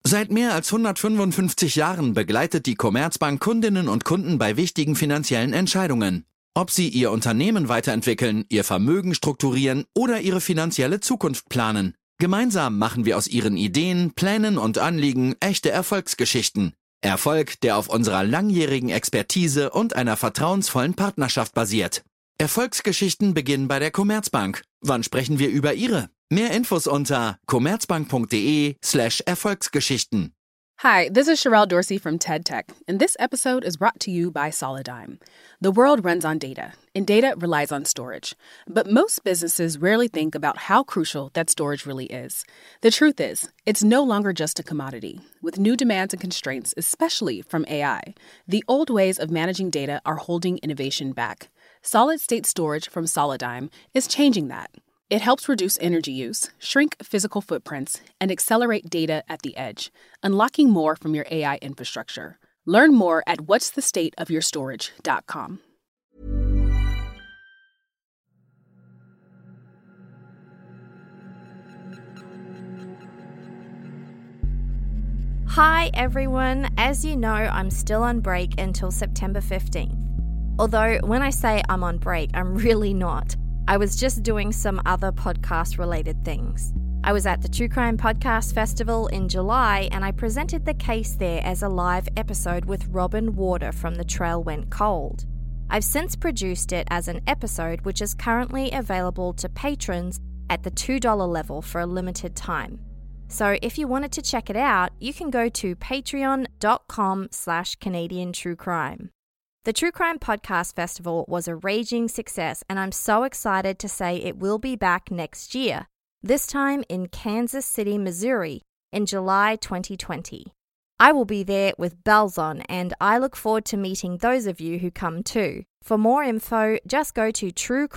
Seit mehr als 155 Jahren begleitet die Commerzbank Kundinnen und Kunden bei wichtigen finanziellen Entscheidungen. Ob sie ihr Unternehmen weiterentwickeln, ihr Vermögen strukturieren oder ihre finanzielle Zukunft planen. Gemeinsam machen wir aus ihren Ideen, Plänen und Anliegen echte Erfolgsgeschichten. Erfolg, der auf unserer langjährigen Expertise und einer vertrauensvollen Partnerschaft basiert. Erfolgsgeschichten beginnen bei der Commerzbank. Wann sprechen wir über Ihre? Mehr Infos unter commerzbank.de/Erfolgsgeschichten. Hi, this is Sherelle Dorsey from TED Tech, and this episode is brought to you by Solidigm. The world runs on data, and data relies on storage. But most businesses rarely think about how crucial that storage really is. The truth is, it's no longer just a commodity. With new demands and constraints, especially from AI, the old ways of managing data are holding innovation back. Solid-state storage from Solidigm is changing that. It helps reduce energy use, shrink physical footprints, and accelerate data at the edge, unlocking more from your AI infrastructure. Learn more at whatsthestateofyourstorage.com. Hi everyone, as you know, I'm still on break until September 15th. Although when I say I'm on break, I'm really not. I was just doing some other podcast-related things. I was at the True Crime Podcast Festival in July and I presented the case there as a live episode with Robin Warder from The Trail Went Cold. I've since produced it as an episode which is currently available to patrons at the $2 level for a limited time. So if you wanted to check it out, you can go to patreon.com/Canadian True Crime. The True Crime Podcast Festival was a raging success, and I'm so excited to say it will be back next year, this time in Kansas City, Missouri, in July 2020. I will be there with bells on, and I look forward to meeting those of you who come too. For more info, just go to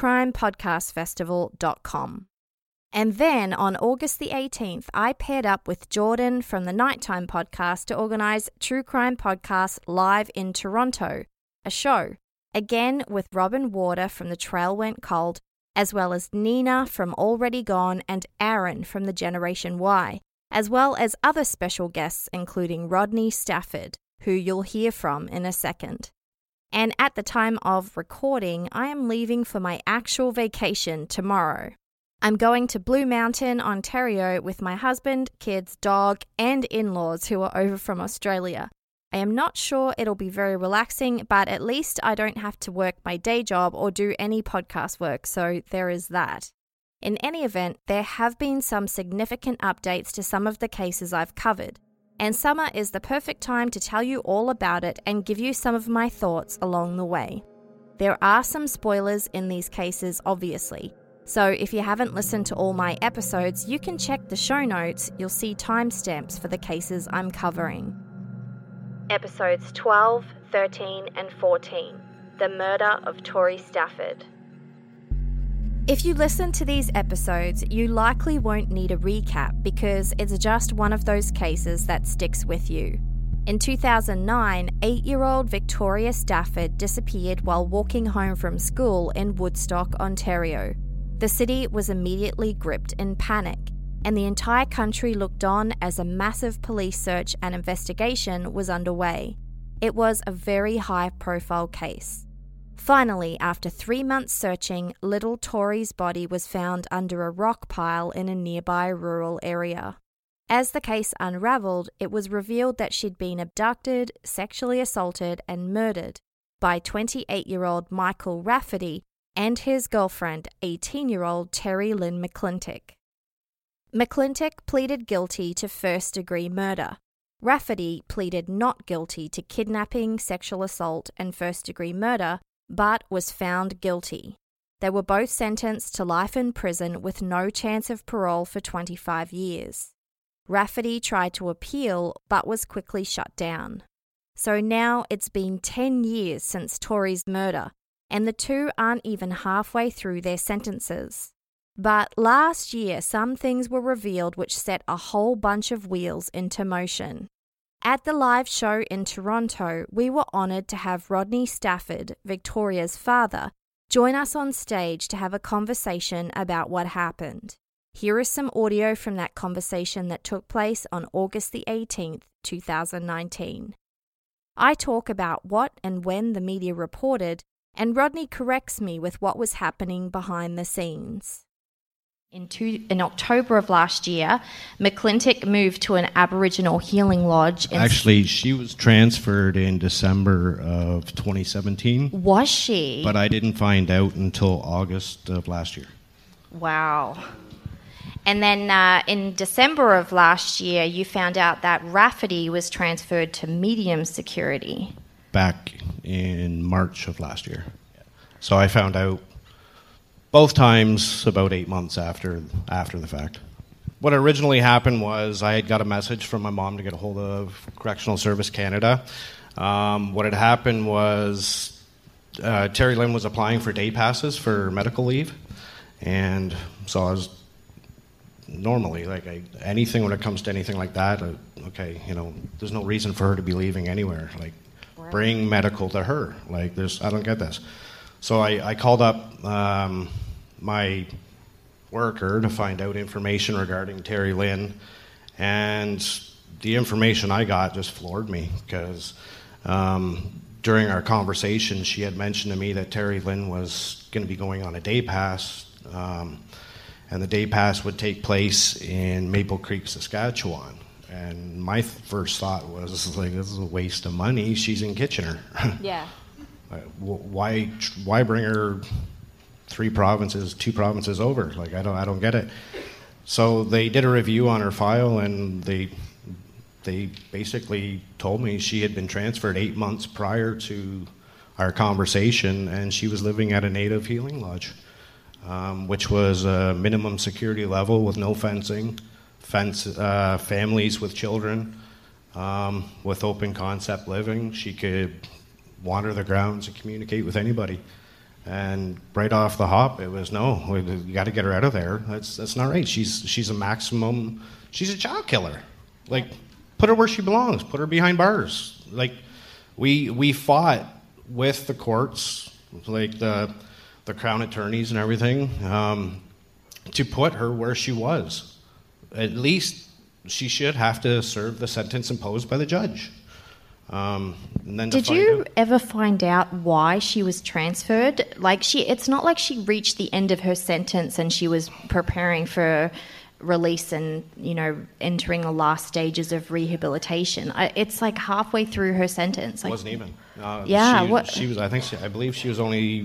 truecrimepodcastfestival.com. And then on August the 18th, I paired up with Jordan from the Nighttime Podcast to organise True Crime Podcast Live in Toronto, a show, again with Robin Warder from The Trail Went Cold, as well as Nina from Already Gone and Aaron from the Generation Y, as well as other special guests including Rodney Stafford, who you'll hear from in a second. And at the time of recording, I am leaving for my actual vacation tomorrow. I'm going to Blue Mountain, Ontario with my husband, kids, dog, and in-laws who are over from Australia. I am not sure it'll be very relaxing, but at least I don't have to work my day job or do any podcast work, so there is that. In any event, there have been some significant updates to some of the cases I've covered, and summer is the perfect time to tell you all about it and give you some of my thoughts along the way. There are some spoilers in these cases, obviously, so if you haven't listened to all my episodes, you can check the show notes. You'll see timestamps for the cases I'm covering. Episodes 12, 13, and 14, The Murder of Tori Stafford. If you listen to these episodes, you likely won't need a recap because it's just one of those cases that sticks with you. In 2009, 8-year-old Victoria Stafford disappeared while walking home from school in Woodstock, Ontario. The city was immediately gripped in panic, and the entire country looked on as a massive police search and investigation was underway. It was a very high-profile case. Finally, after 3 months searching, little Tori's body was found under a rock pile in a nearby rural area. As the case unraveled, it was revealed that she'd been abducted, sexually assaulted, and murdered by 28-year-old Michael Rafferty and his girlfriend, 18-year-old Terry Lynn McClintic. McClintic pleaded guilty to first-degree murder. Rafferty pleaded not guilty to kidnapping, sexual assault, and first-degree murder, but was found guilty. They were both sentenced to life in prison with no chance of parole for 25 years. Rafferty tried to appeal, but was quickly shut down. So now it's been 10 years since Tori's murder, and the two aren't even halfway through their sentences. But last year, some things were revealed which set a whole bunch of wheels into motion. At the live show in Toronto, we were honoured to have Rodney Stafford, Victoria's father, join us on stage to have a conversation about what happened. Here is some audio from that conversation that took place on August the 18th, 2019. I talk about what and when the media reported, and Rodney corrects me with what was happening behind the scenes. In October of last year, McClintock moved to an Aboriginal healing lodge. Actually, she was transferred in December of 2017. Was she? But I didn't find out until August of last year. Wow. And then in December of last year, you found out that Rafferty was transferred to medium security. Back in March of last year. So I found out both times about 8 months after the fact. What originally happened was I had got a message from my mom to get a hold of Correctional Service Canada. What had happened was Terry Lynn was applying for day passes for medical leave. And so I was normally, anything when it comes to anything like that, there's no reason for her to be leaving anywhere. Bring medical to her. I don't get this. So I called up my worker to find out information regarding Terry Lynn, and the information I got just floored me because during our conversation she had mentioned to me that Terry Lynn was going to be going on a day pass, and the day pass would take place in Maple Creek, Saskatchewan. And my first thought was, this is a waste of money. She's in Kitchener. Yeah. Why bring her 2 provinces over? I don't get it. So they did a review on her file, and they basically told me she had been transferred 8 months prior to our conversation, and she was living at a Native Healing Lodge, which was a minimum security level with no fencing, families with children, with open concept living. She could wander the grounds and communicate with anybody. And right off the hop, it was, no, you got to get her out of there. That's not right. She's a maximum. She's a child killer. Put her where she belongs. Put her behind bars. We fought with the courts, the Crown attorneys and everything, to put her where she was. At least she should have to serve the sentence imposed by the judge. And then did you ever find out why she was transferred? It's not like she reached the end of her sentence and she was preparing for release and, entering the last stages of rehabilitation. It's halfway through her sentence. It wasn't even. She was. I believe she was only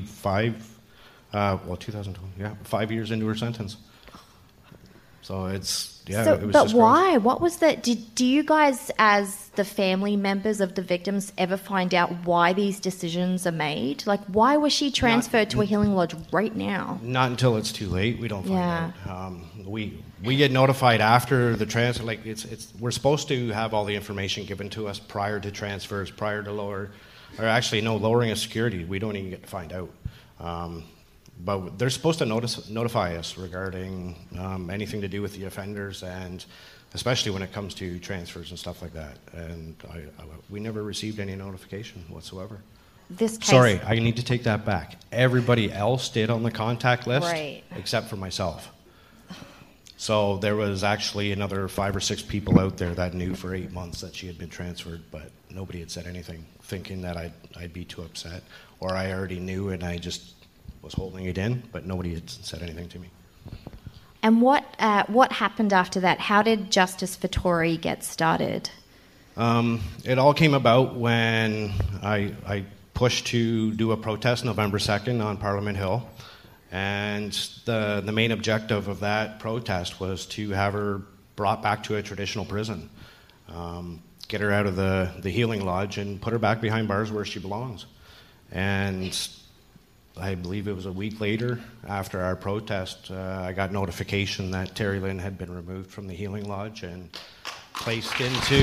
2020. Yeah, 5 years into her sentence. So it's. Yeah, it was. But why? What was that? Do you guys, as the family members of the victims, ever find out why these decisions are made? Why was she transferred to a healing lodge right now? Not until it's too late. We don't find out. We get notified after the transfer. We're supposed to have all the information given to us prior to transfers, prior to lowering of security. We don't even get to find out. But they're supposed to notify us regarding anything to do with the offenders, and especially when it comes to transfers and stuff like that. And we never received any notification whatsoever. Sorry, I need to take that back. Everybody else did on the contact list, right, except for myself. So there was actually another 5 or 6 people out there that knew for 8 months that she had been transferred, but nobody had said anything, thinking that I'd be too upset, or I already knew and I just was holding it in, but nobody had said anything to me. And what happened after that? How did Justice for Tori get started? It all came about when I pushed to do a protest November 2nd on Parliament Hill, and the main objective of that protest was to have her brought back to a traditional prison, get her out of the healing lodge and put her back behind bars where she belongs. And I believe it was a week later, after our protest, I got notification that Terry Lynn had been removed from the healing lodge and placed into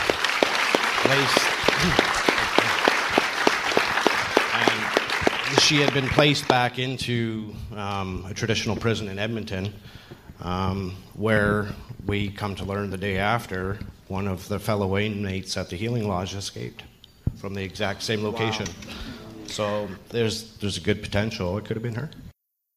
and she had been placed back into a traditional prison in Edmonton, where we come to learn the day after one of the fellow inmates at the healing lodge escaped from the exact same location. Wow. So there's a good potential it could have been her.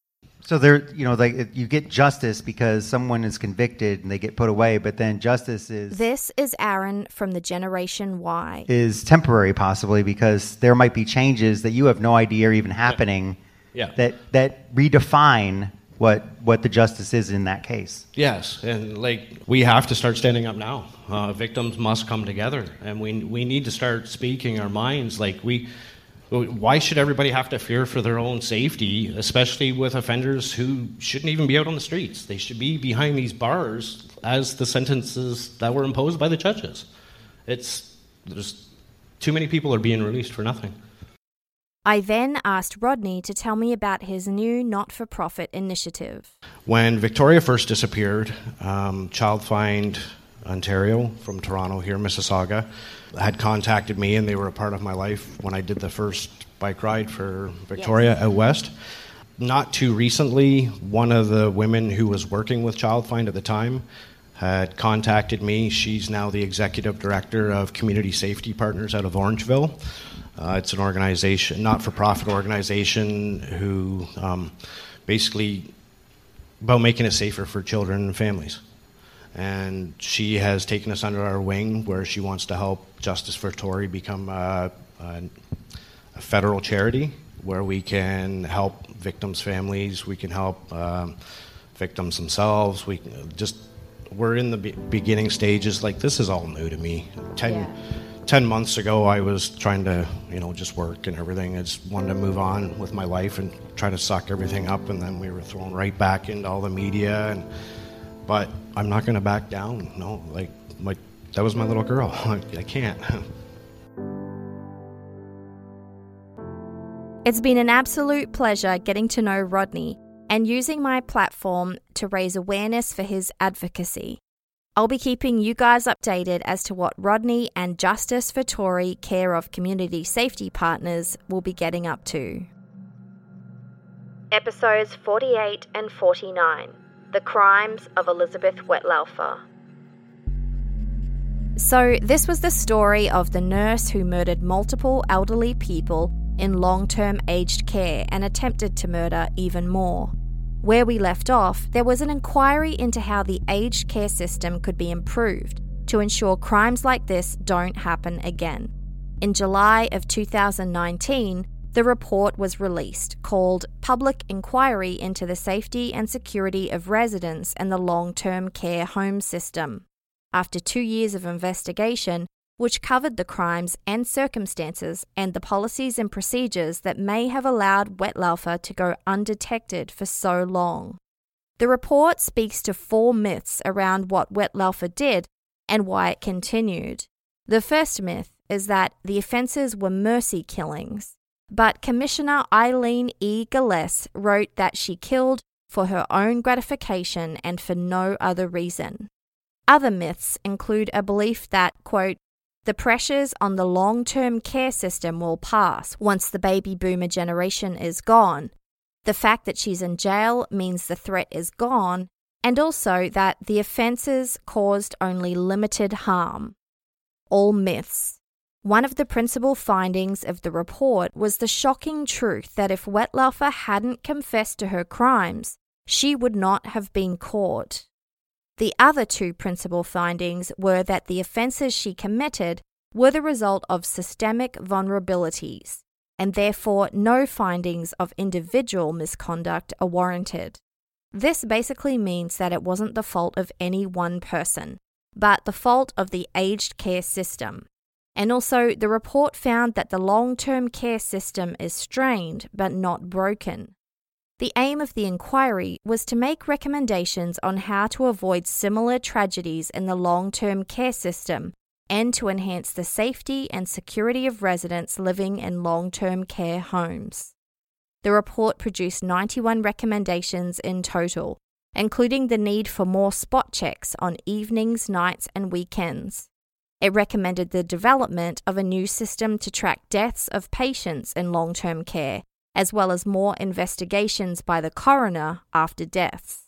So you get justice because someone is convicted and they get put away, but then justice is... This is Aaron from the Generation Y. ...is temporary possibly because there might be changes that you have no idea are even happening that redefine what the justice is in that case. Yes, and we have to start standing up now. Victims must come together, and we need to start speaking our minds. Why should everybody have to fear for their own safety, especially with offenders who shouldn't even be out on the streets? They should be behind these bars as the sentences that were imposed by the judges. There's too many people are being released for nothing. I then asked Rodney to tell me about his new not-for-profit initiative. When Victoria first disappeared, Child Find Ontario from Toronto here, Mississauga, had contacted me, and they were a part of my life when I did the first bike ride for Victoria out west. Not too recently, one of the women who was working with Child Find at the time had contacted me. She's now the executive director of Community Safety Partners out of Orangeville. It's an organization, not-for-profit organization, who basically about making it safer for children and families. And she has taken us under our wing, where she wants to help Justice for Tory become a federal charity where we can help victims' families, we can help victims themselves. We're in the beginning stages. This is all new to me. 10 months ago, I was trying to, just work and everything. I just wanted to move on with my life and try to suck everything up, and then we were thrown right back into all the media. But I'm not going to back down. No, that was my little girl. I can't. It's been an absolute pleasure getting to know Rodney and using my platform to raise awareness for his advocacy. I'll be keeping you guys updated as to what Rodney and Justice for Tory, care of Community Safety Partners, will be getting up to. Episodes 48 and 49. The Crimes of Elizabeth Wetlaufer. So this was the story of the nurse who murdered multiple elderly people in long-term aged care and attempted to murder even more. Where we left off, there was an inquiry into how the aged care system could be improved to ensure crimes like this don't happen again. In July of 2019, the report was released, called Public Inquiry into the Safety and Security of Residents in the Long-Term Care Home System. After 2 years of investigation, which covered the crimes and circumstances and the policies and procedures that may have allowed Wetlaufer to go undetected for so long. The report speaks to 4 myths around what Wetlaufer did and why it continued. The first myth is that the offences were mercy killings. But Commissioner Eileen E. Gillespie wrote that she killed for her own gratification and for no other reason. Other myths include a belief that, quote, the pressures on the long-term care system will pass once the baby boomer generation is gone. The fact that she's in jail means the threat is gone, and also that the offences caused only limited harm. All myths. One of the principal findings of the report was the shocking truth that if Wetlaufer hadn't confessed to her crimes, she would not have been caught. The other 2 principal findings were that the offences she committed were the result of systemic vulnerabilities, and therefore no findings of individual misconduct are warranted. This basically means that it wasn't the fault of any one person, but the fault of the aged care system. And also, the report found that the long-term care system is strained but not broken. The aim of the inquiry was to make recommendations on how to avoid similar tragedies in the long-term care system and to enhance the safety and security of residents living in long-term care homes. The report produced 91 recommendations in total, including the need for more spot checks on evenings, nights, and weekends. It recommended the development of a new system to track deaths of patients in long-term care, as well as more investigations by the coroner after deaths.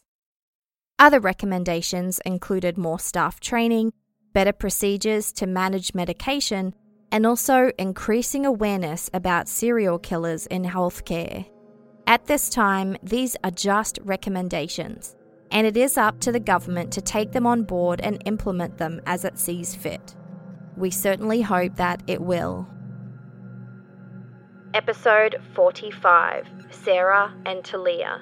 Other recommendations included more staff training, better procedures to manage medication, and also increasing awareness about serial killers in healthcare. At this time, these are just recommendations, and it is up to the government to take them on board and implement them as it sees fit. We certainly hope that it will. Episode 45, Sarah and Talia.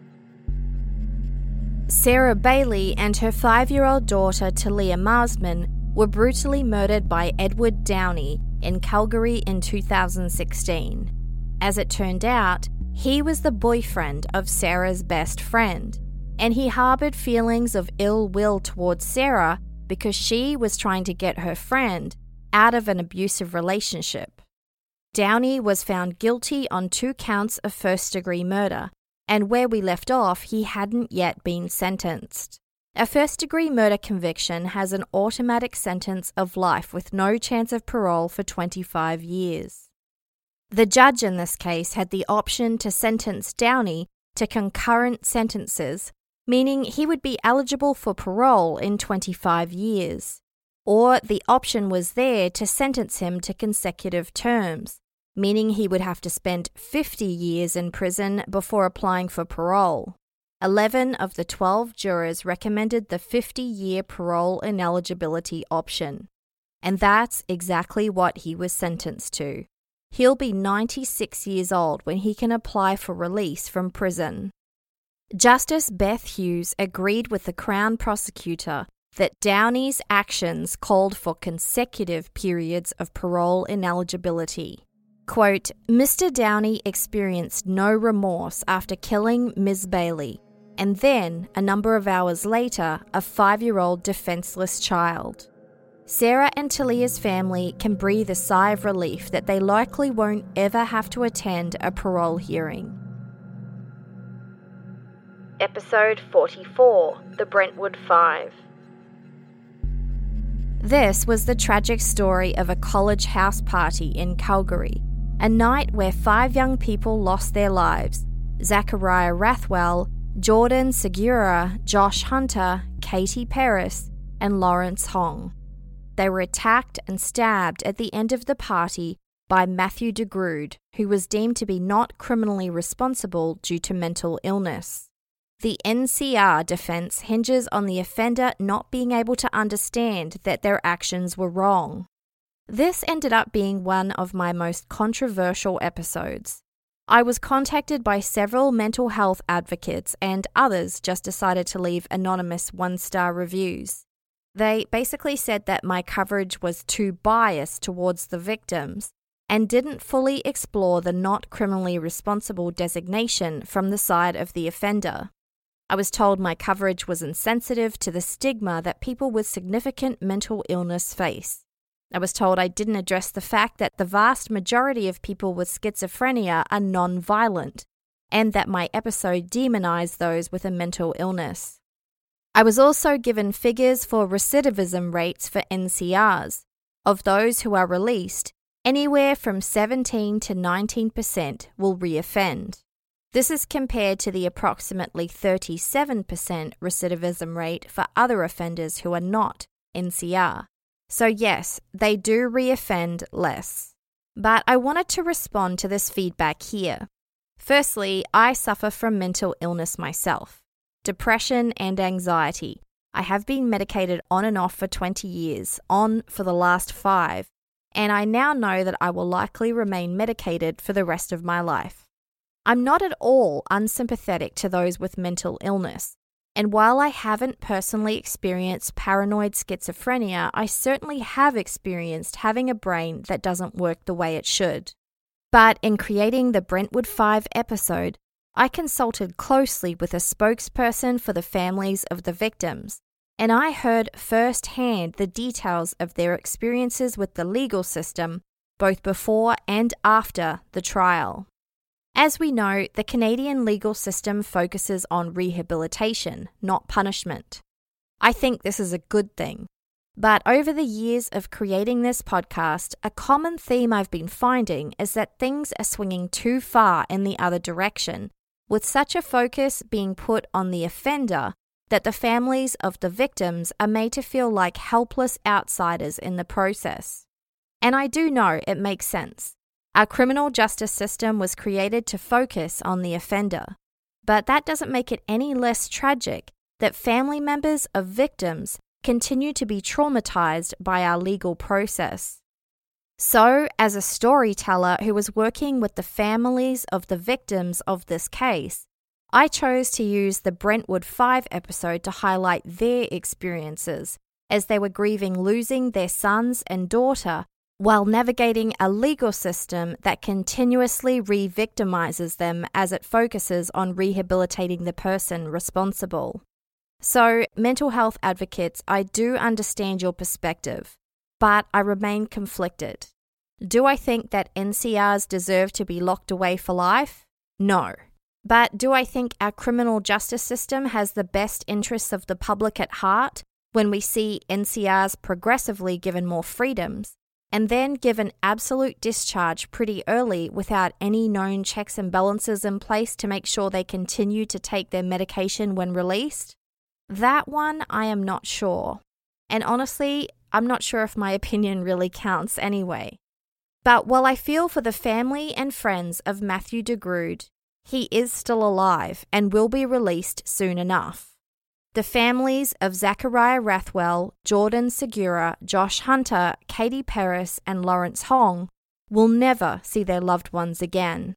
Sarah Bailey and her 5-year-old daughter Talia Marsman were brutally murdered by Edward Downey in Calgary in 2016. As it turned out, he was the boyfriend of Sarah's best friend, and he harbored feelings of ill will towards Sarah because she was trying to get her friend out of an abusive relationship. Downey was found guilty on 2 counts of first-degree murder, and where we left off, he hadn't yet been sentenced. A first-degree murder conviction has an automatic sentence of life with no chance of parole for 25 years. The judge in this case had the option to sentence Downey to concurrent sentences, meaning he would be eligible for parole in 25 years. Or the option was there to sentence him to consecutive terms, meaning he would have to spend 50 years in prison before applying for parole. 11 of the 12 jurors recommended the 50-year parole ineligibility option. And that's exactly what he was sentenced to. He'll be 96 years old when he can apply for release from prison. Justice Beth Hughes agreed with the Crown prosecutor that Downey's actions called for consecutive periods of parole ineligibility. Quote, Mr. Downey experienced no remorse after killing Ms. Bailey, and then, a number of hours later, a 5-year-old defenseless child. Sarah and Talia's family can breathe a sigh of relief that they likely won't ever have to attend a parole hearing. Episode 44, The Brentwood Five. This was the tragic story of a college house party in Calgary, a night where 5 young people lost their lives: Zachariah Rathwell, Jordan Segura, Josh Hunter, Katie Paris, and Lawrence Hong. They were attacked and stabbed at the end of the party by Matthew DeGrood, who was deemed to be not criminally responsible due to mental illness. The NCR defense hinges on the offender not being able to understand that their actions were wrong. This ended up being one of my most controversial episodes. I was contacted by several mental health advocates, and others just decided to leave anonymous 1-star reviews. They basically said that my coverage was too biased towards the victims and didn't fully explore the not criminally responsible designation from the side of the offender. I was told my coverage was insensitive to the stigma that people with significant mental illness face. I was told I didn't address the fact that the vast majority of people with schizophrenia are non-violent, and that my episode demonized those with a mental illness. I was also given figures for recidivism rates for NCRs. Of those who are released, anywhere from 17 to 19% will reoffend. This is compared to the approximately 37% recidivism rate for other offenders who are not NCR. So yes, they do reoffend less. But I wanted to respond to this feedback here. Firstly, I suffer from mental illness myself. Depression and anxiety. I have been medicated on and off for 20 years, on for the last 5, and I now know that I will likely remain medicated for the rest of my life. I'm not at all unsympathetic to those with mental illness, and while I haven't personally experienced paranoid schizophrenia, I certainly have experienced having a brain that doesn't work the way it should. But in creating the Brentwood 5 episode, I consulted closely with a spokesperson for the families of the victims, and I heard firsthand the details of their experiences with the legal system, both before and after the trial. As we know, the Canadian legal system focuses on rehabilitation, not punishment. I think this is a good thing. But over the years of creating this podcast, a common theme I've been finding is that things are swinging too far in the other direction, with such a focus being put on the offender that the families of the victims are made to feel like helpless outsiders in the process. And I do know it makes sense. Our criminal justice system was created to focus on the offender, but that doesn't make it any less tragic that family members of victims continue to be traumatized by our legal process. So, as a storyteller who was working with the families of the victims of this case, I chose to use the Brentwood 5 episode to highlight their experiences as they were grieving losing their sons and daughter while navigating a legal system that continuously re-victimizes them as it focuses on rehabilitating the person responsible. So, mental health advocates, I do understand your perspective, but I remain conflicted. Do I think that NCRs deserve to be locked away for life? No. But do I think our criminal justice system has the best interests of the public at heart when we see NCRs progressively given more freedoms and then given absolute discharge pretty early without any known checks and balances in place to make sure they continue to take their medication when released? That one I am not sure. And honestly, I'm not sure if my opinion really counts anyway. But while I feel for the family and friends of Matthew DeGrood, he is still alive and will be released soon enough. The families of Zachariah Rathwell, Jordan Segura, Josh Hunter, Katie Paris, and Lawrence Hong will never see their loved ones again.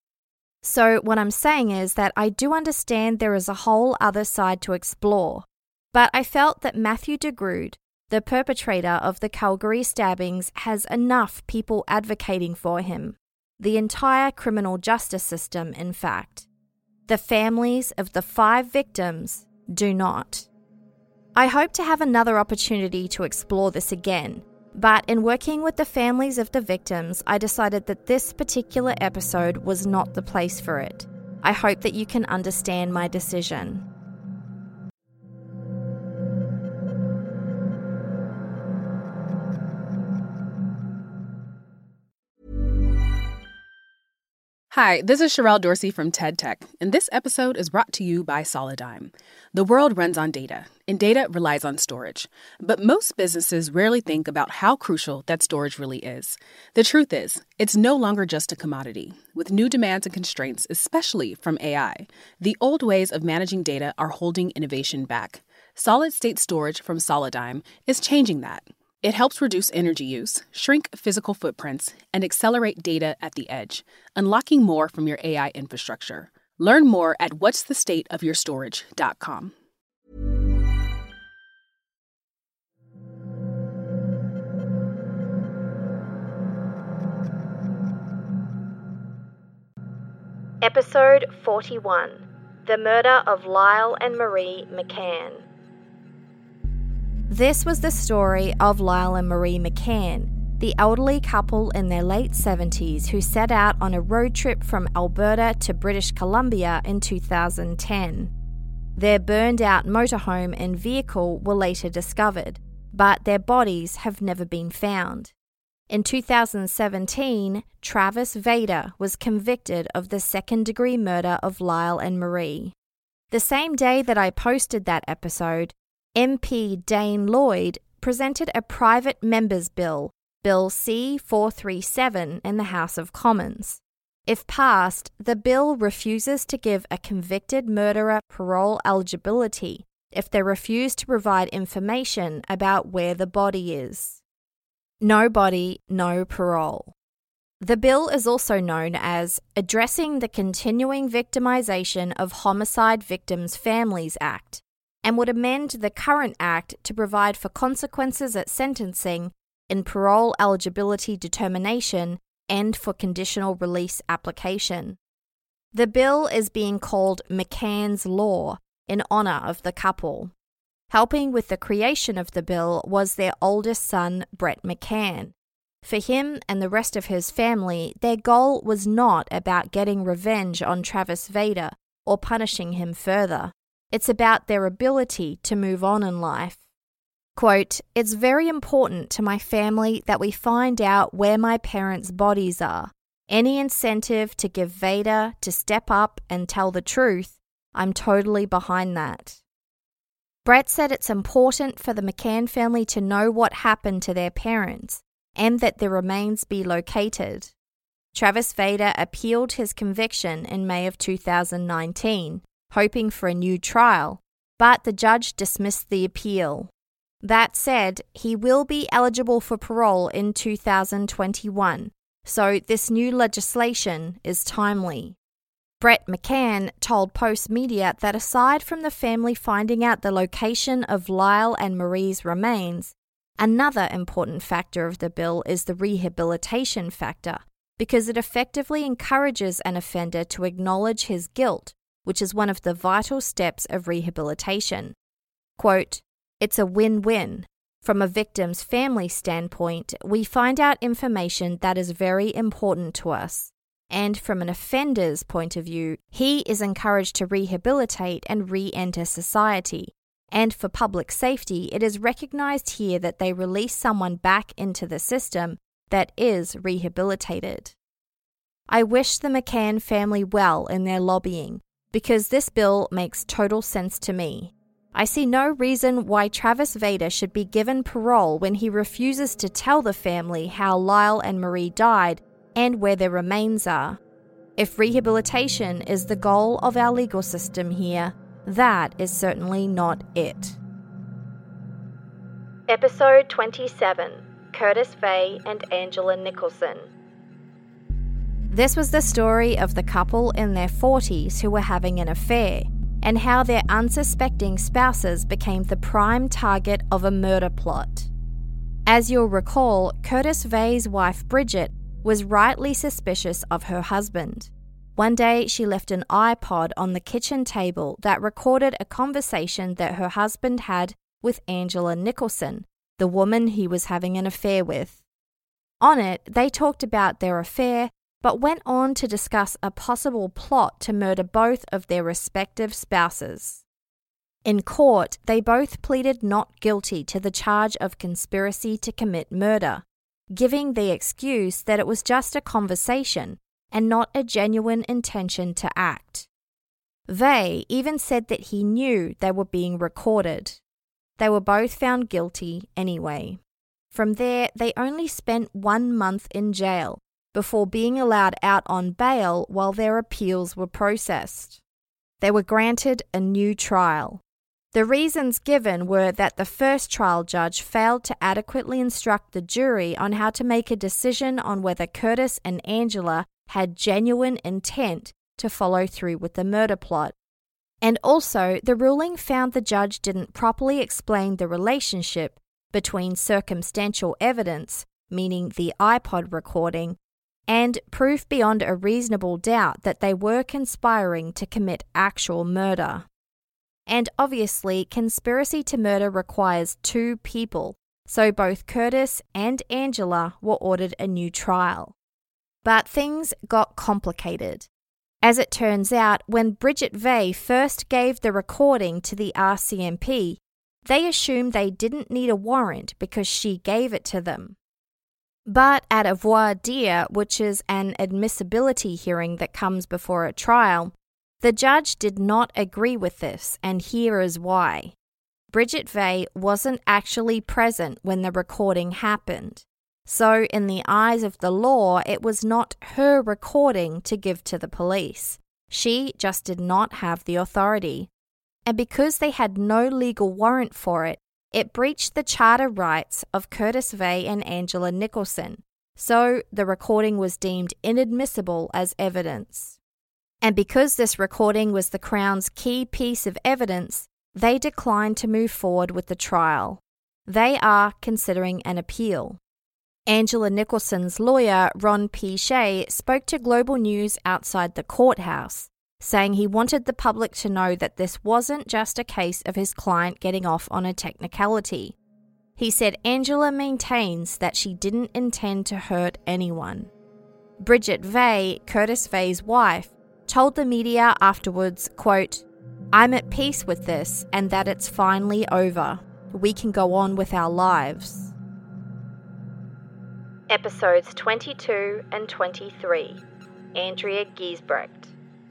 So what I'm saying is that I do understand there is a whole other side to explore, but I felt that Matthew DeGrood, the perpetrator of the Calgary stabbings, has enough people advocating for him. The entire criminal justice system, in fact. The families of the 5 victims do not. I hope to have another opportunity to explore this again, but in working with the families of the victims, I decided that this particular episode was not the place for it. I hope that you can understand my decision. Hi, this is Sherelle Dorsey from TED Tech, and this episode is brought to you by Solidigm. The world runs on data, and data relies on storage. But most businesses rarely think about how crucial that storage really is. The truth is, it's no longer just a commodity. With new demands and constraints, especially from AI, the old ways of managing data are holding innovation back. Solid-state storage from Solidigm is changing that. It helps reduce energy use, shrink physical footprints, and accelerate data at the edge, unlocking more from your AI infrastructure. Learn more at whatsthestateofyourstorage.com. Episode 41: The Murder of Lyle and Marie McCann. This was the story of Lyle and Marie McCann, the elderly couple in their late 70s who set out on a road trip from Alberta to British Columbia in 2010. Their burned-out motorhome and vehicle were later discovered, but their bodies have never been found. In 2017, Travis Vader was convicted of the second-degree murder of Lyle and Marie. The same day that I posted that episode, MP Dane Lloyd presented a private members' bill, Bill C-437, in the House of Commons. If passed, the bill refuses to give a convicted murderer parole eligibility if they refuse to provide information about where the body is. No body, no parole. The bill is also known as Addressing the Continuing Victimization of Homicide Victims' Families Act, and would amend the current act to provide for consequences at sentencing in parole eligibility determination and for conditional release application. The bill is being called McCann's Law in honor of the couple. Helping with the creation of the bill was their oldest son, Brett McCann. For him and the rest of his family, their goal was not about getting revenge on Travis Vader or punishing him further. It's about their ability to move on in life. Quote, "It's very important to my family that we find out where my parents' bodies are. Any incentive to give Vader to step up and tell the truth, I'm totally behind that." Brett said it's important for the McCann family to know what happened to their parents and that their remains be located. Travis Vader appealed his conviction in May of 2019, hoping for a new trial, but the judge dismissed the appeal. That said, he will be eligible for parole in 2021, so this new legislation is timely. Brett McCann told Post Media that aside from the family finding out the location of Lyle and Marie's remains, another important factor of the bill is the rehabilitation factor, because it effectively encourages an offender to acknowledge his guilt, which is one of the vital steps of rehabilitation. Quote, "It's a win-win. From a victim's family standpoint, we find out information that is very important to us. And from an offender's point of view, he is encouraged to rehabilitate and re-enter society. And for public safety, it is recognized here that they release someone back into the system that is rehabilitated." I wish the McCann family well in their lobbying, because this bill makes total sense to me. I see no reason why Travis Vader should be given parole when he refuses to tell the family how Lyle and Marie died and where their remains are. If rehabilitation is the goal of our legal system here, that is certainly not it. Episode 27, Curtis Vey and Angela Nicholson. This was the story of the couple in their 40s who were having an affair, and how their unsuspecting spouses became the prime target of a murder plot. As you'll recall, Curtis Vey's wife Bridget was rightly suspicious of her husband. One day, she left an iPod on the kitchen table that recorded a conversation that her husband had with Angela Nicholson, the woman he was having an affair with. On it, they talked about their affair, but went on to discuss a possible plot to murder both of their respective spouses. In court, they both pleaded not guilty to the charge of conspiracy to commit murder, giving the excuse that it was just a conversation and not a genuine intention to act. Vey even said that he knew they were being recorded. They were both found guilty anyway. From there, they only spent 1 month in jail before being allowed out on bail while their appeals were processed. They were granted a new trial. The reasons given were that the first trial judge failed to adequately instruct the jury on how to make a decision on whether Curtis and Angela had genuine intent to follow through with the murder plot. And also, the ruling found the judge didn't properly explain the relationship between circumstantial evidence, meaning the iPod recording, and proof beyond a reasonable doubt that they were conspiring to commit actual murder. And obviously, conspiracy to murder requires 2 people, so both Curtis and Angela were ordered a new trial. But things got complicated. As it turns out, when Bridget Vey first gave the recording to the RCMP, they assumed they didn't need a warrant because she gave it to them. But at a voir dire, which is an admissibility hearing that comes before a trial, the judge did not agree with this, and here is why. Bridget Vey wasn't actually present when the recording happened. So in the eyes of the law, it was not her recording to give to the police. She just did not have the authority. And because they had no legal warrant for it, it breached the charter rights of Curtis Vey and Angela Nicholson, so the recording was deemed inadmissible as evidence. And because this recording was the Crown's key piece of evidence, they declined to move forward with the trial. They are considering an appeal. Angela Nicholson's lawyer, Ron P. Shea, spoke to Global News outside the courthouse, saying he wanted the public to know that this wasn't just a case of his client getting off on a technicality. He said Angela maintains that she didn't intend to hurt anyone. Bridget Vey, Curtis Vey's wife, told the media afterwards, quote, "I'm at peace with this and that it's finally over. We can go on with our lives." Episodes 22 and 23, Andrea Giesbrecht.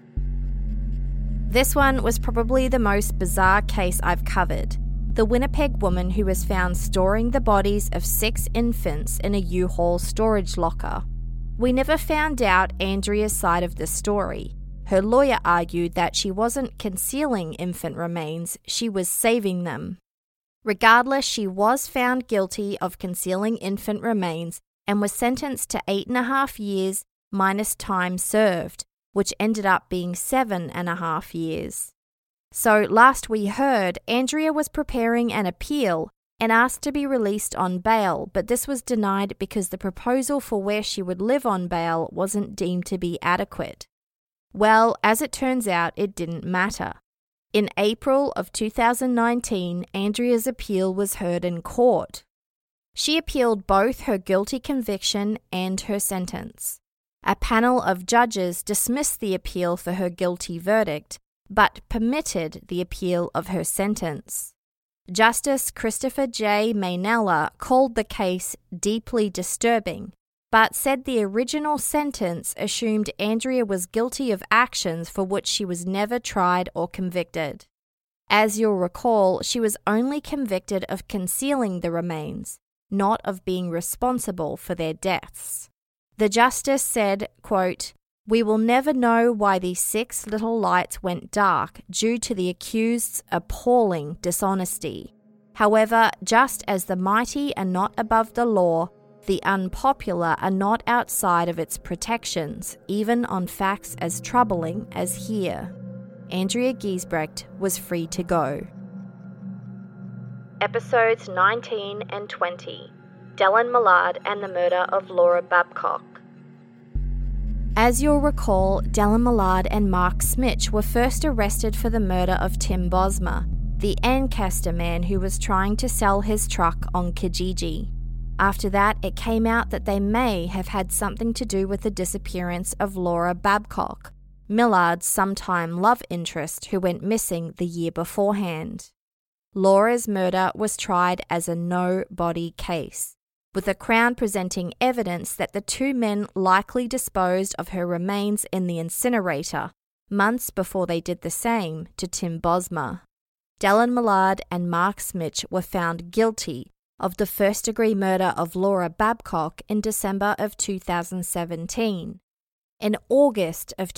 This one was probably the most bizarre case I've covered. The Winnipeg woman who was found storing the bodies of 6 infants in a U-Haul storage locker. We never found out Andrea's side of the story. Her lawyer argued that she wasn't concealing infant remains, she was saving them. Regardless, she was found guilty of concealing infant remains and was sentenced to 8.5 years minus time served, which ended up being 7.5 years. So last we heard, Andrea was preparing an appeal and asked to be released on bail, but this was denied because the proposal for where she would live on bail wasn't deemed to be adequate. Well, as it turns out, it didn't matter. In April of 2019, Andrea's appeal was heard in court. She appealed both her guilty conviction and her sentence. A panel of judges dismissed the appeal for her guilty verdict, but permitted the appeal of her sentence. Justice Christopher J. Mainella called the case deeply disturbing, but said the original sentence assumed Andrea was guilty of actions for which she was never tried or convicted. As you'll recall, she was only convicted of concealing the remains, not of being responsible for their deaths. The justice said, quote, "We will never know why these 6 little lights went dark due to the accused's appalling dishonesty. However, just as the mighty are not above the law, the unpopular are not outside of its protections, even on facts as troubling as here." Andrea Giesbrecht was free to go. Episodes 19 and 20. Dellen Millard and the murder of Laura Babcock. As you'll recall, Dellen Millard and Mark Smitch were first arrested for the murder of Tim Bosma, the Ancaster man who was trying to sell his truck on Kijiji. After that, it came out that they may have had something to do with the disappearance of Laura Babcock, Millard's sometime love interest who went missing the year beforehand. Laura's murder was tried as a no-body case, with the Crown presenting evidence that the 2 men likely disposed of her remains in the incinerator months before they did the same to Tim Bosma. Dellen Millard and Mark Smitch were found guilty of the first-degree murder of Laura Babcock in December of 2017. In August of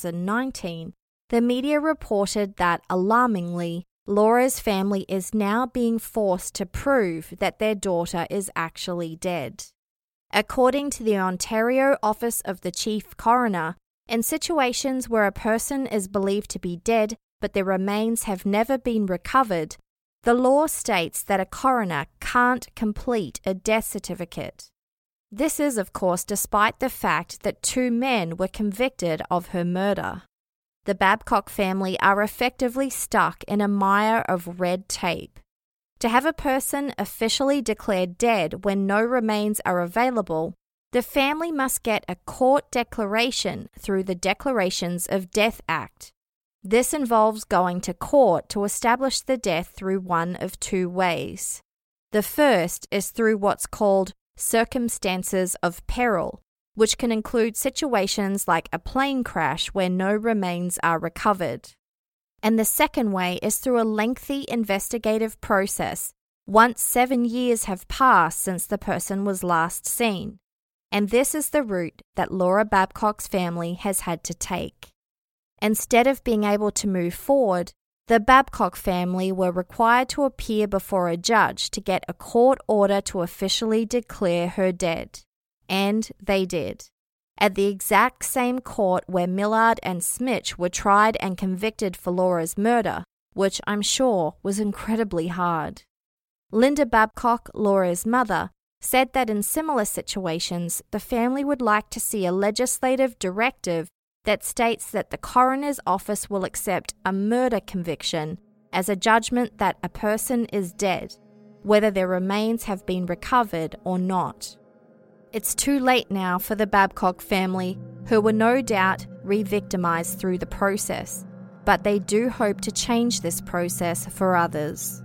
2019, the media reported that, alarmingly, Laura's family is now being forced to prove that their daughter is actually dead. According to the Ontario Office of the Chief Coroner, in situations where a person is believed to be dead but their remains have never been recovered, the law states that a coroner can't complete a death certificate. This is, of course, despite the fact that 2 men were convicted of her murder. The Babcock family are effectively stuck in a mire of red tape. To have a person officially declared dead when no remains are available, the family must get a court declaration through the Declarations of Death Act. This involves going to court to establish the death through one of 2 ways. The first is through what's called circumstances of peril, which can include situations like a plane crash where no remains are recovered. And the second way is through a lengthy investigative process, once 7 years have passed since the person was last seen. And this is the route that Laura Babcock's family has had to take. Instead of being able to move forward, the Babcock family were required to appear before a judge to get a court order to officially declare her dead. And they did. At the exact same court where Millard and Smitch were tried and convicted for Laura's murder, which I'm sure was incredibly hard. Linda Babcock, Laura's mother, said that in similar situations, the family would like to see a legislative directive that states that the coroner's office will accept a murder conviction as a judgment that a person is dead, whether their remains have been recovered or not. It's too late now for the Babcock family, who were no doubt re-victimized through the process, but they do hope to change this process for others.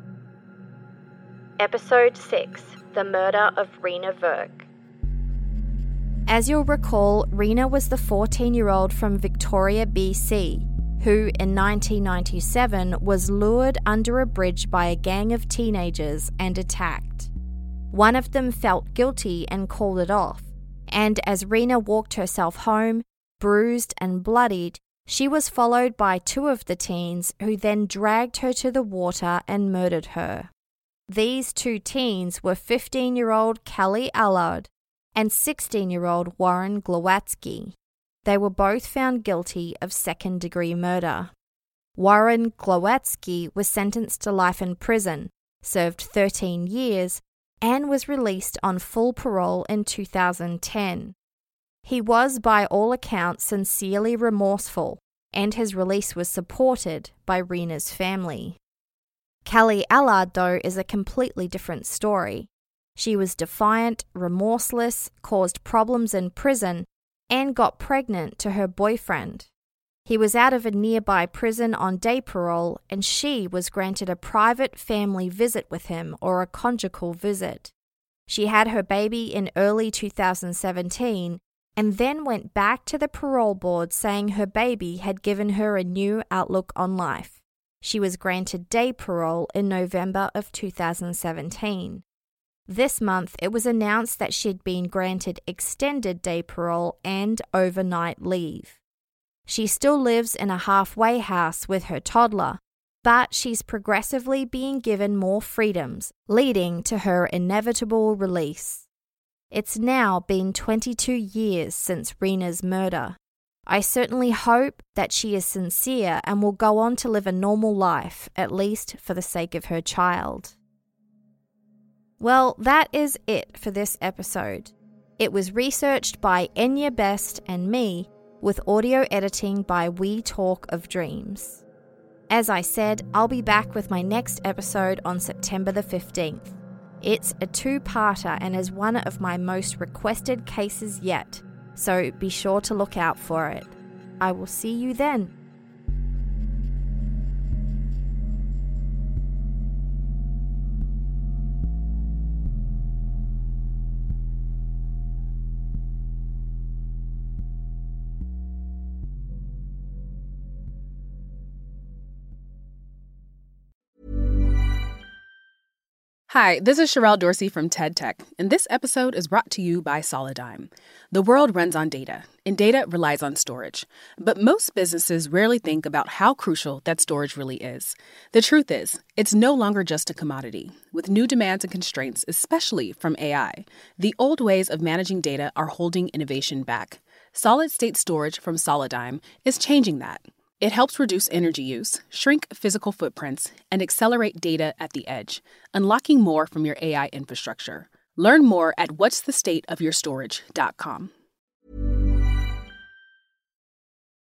Episode 6. The Murder of Rena Verk. As you'll recall, Rena was the 14-year-old from Victoria, BC, who in 1997 was lured under a bridge by a gang of teenagers and attacked. One of them felt guilty and called it off, And as Rena walked herself home, bruised and bloodied, she was followed by 2 of the teens who then dragged her to the water and murdered her. These 2 teens were 15-year-old Kelly Allard and 16-year-old Warren Glowatsky. They were both found guilty of second-degree murder. Warren Glowatsky was sentenced to life in prison, served 13 years, and was released on full parole in 2010. He was, by all accounts, sincerely remorseful, and his release was supported by Rena's family. Kelly Allard, though, is a completely different story. She was defiant, remorseless, caused problems in prison, and got pregnant to her boyfriend. He was out of a nearby prison on day parole, and she was granted a private family visit with him or a conjugal visit. She had her baby in early 2017 and then went back to the parole board saying her baby had given her a new outlook on life. She was granted day parole in November of 2017. This month, it was announced that she had been granted extended day parole and overnight leave. She still lives in a halfway house with her toddler, but she's progressively being given more freedoms, leading to her inevitable release. It's now been 22 years since Rena's murder. I certainly hope that she is sincere and will go on to live a normal life, at least for the sake of her child. Well, that is it for this episode. It was researched by Enya Best and me, with audio editing by We Talk of Dreams. As I said, I'll be back with my next episode on September the 15th. It's a 2-parter and is one of my most requested cases yet, so be sure to look out for it. I will see you then. Hi, this is Sherelle Dorsey from TED Tech, and this episode is brought to you by Solidigm. The world runs on data, and data relies on storage. But most businesses rarely think about how crucial that storage really is. The truth is, it's no longer just a commodity. With new demands and constraints, especially from AI, the old ways of managing data are holding innovation back. Solid-state storage from Solidigm is changing that. It helps reduce energy use, shrink physical footprints, and accelerate data at the edge, unlocking more from your AI infrastructure. Learn more at whatsthestateofyourstorage.com.